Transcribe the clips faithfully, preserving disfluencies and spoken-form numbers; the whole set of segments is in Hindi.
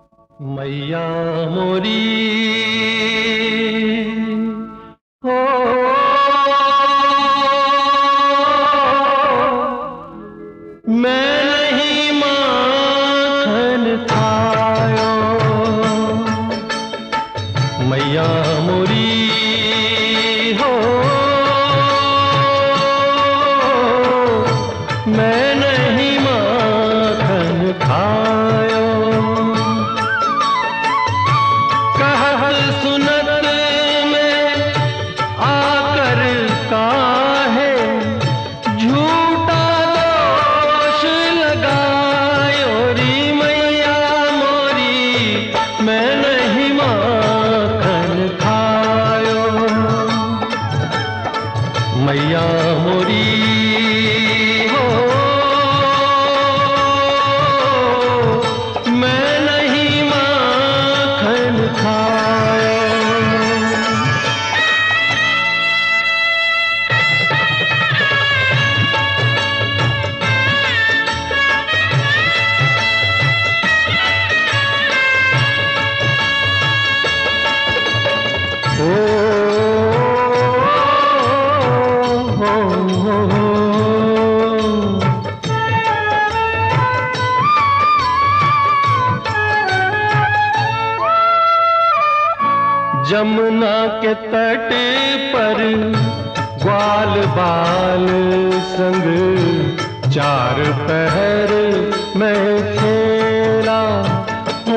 मैया मोरी हो, मैं नहीं माखन खायो। मैया मोरी हो, मैं नहीं माखन खायो। कहल सुनत में आकर काहे झूठा दोष लगायो। री मैया मोरी मैं नहीं माखन खायो। मैया मोरी हो, मैं नहीं माखन खायो। ओ, हो, हो, हो। जमुना के तट पर ग्वाल बाल संग चार पहर में खेला। हो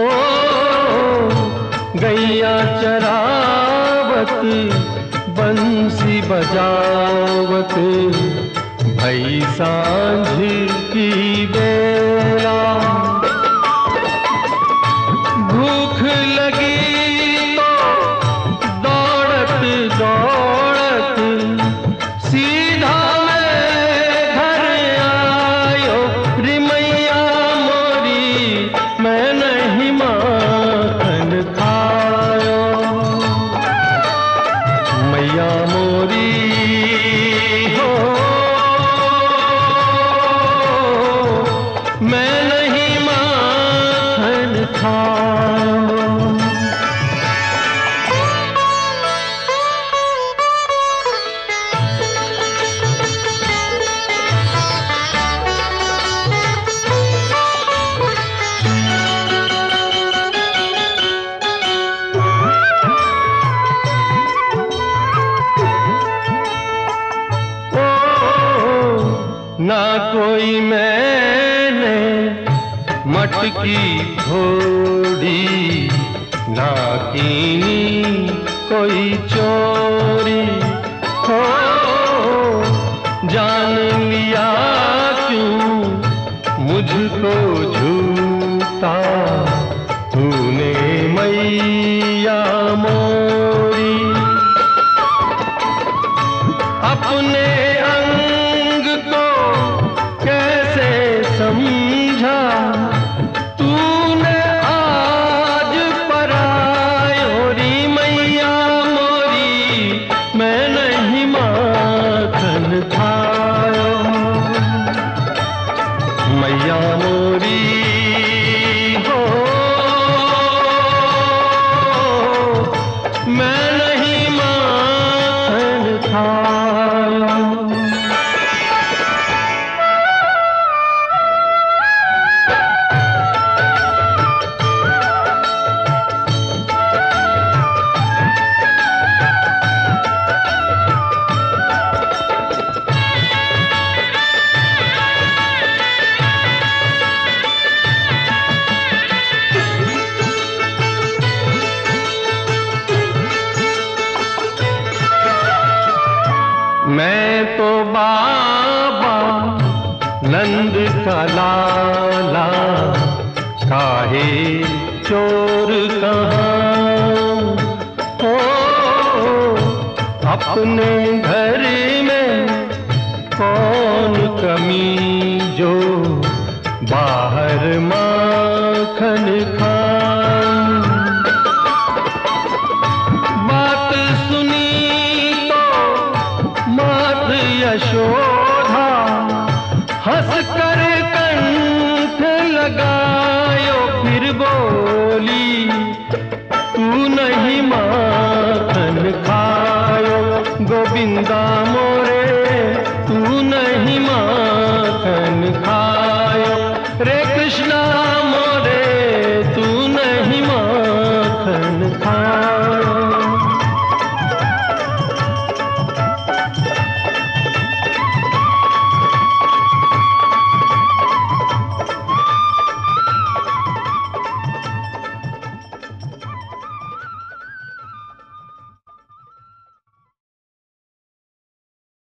गैया चरावत बंसी बजावत भई सांझ की बेला। भूख लगी दौड़त सीधा मैं घर आयो। रे मैया मोरी मैं नहीं माखन खायो। मैया मोरी हो, मैं नहीं माखन खायो। ना कोई मैंने मटकी फोड़ी, ना कीनी कोई चोरी। हो जान लिया क्यों मुझको झूठा तूने मैया मोरी। अपने समझा तूने आज परायो। री मैया मोरी मैं नहीं माखन खायो। मैया मोरी हो, मैं नहीं माखन खायो। मैं तो बाबा नंद का लाला, काहे चोर कहाँ। हो अपने घर में कौन कमी जो बाहर माखन खाऊं। बात सुनी तो मात यशोधा हंस कर कंठ लगायो। फिर बोल नंदा मोरे तू नहीं माखन खायो रे कृष्णा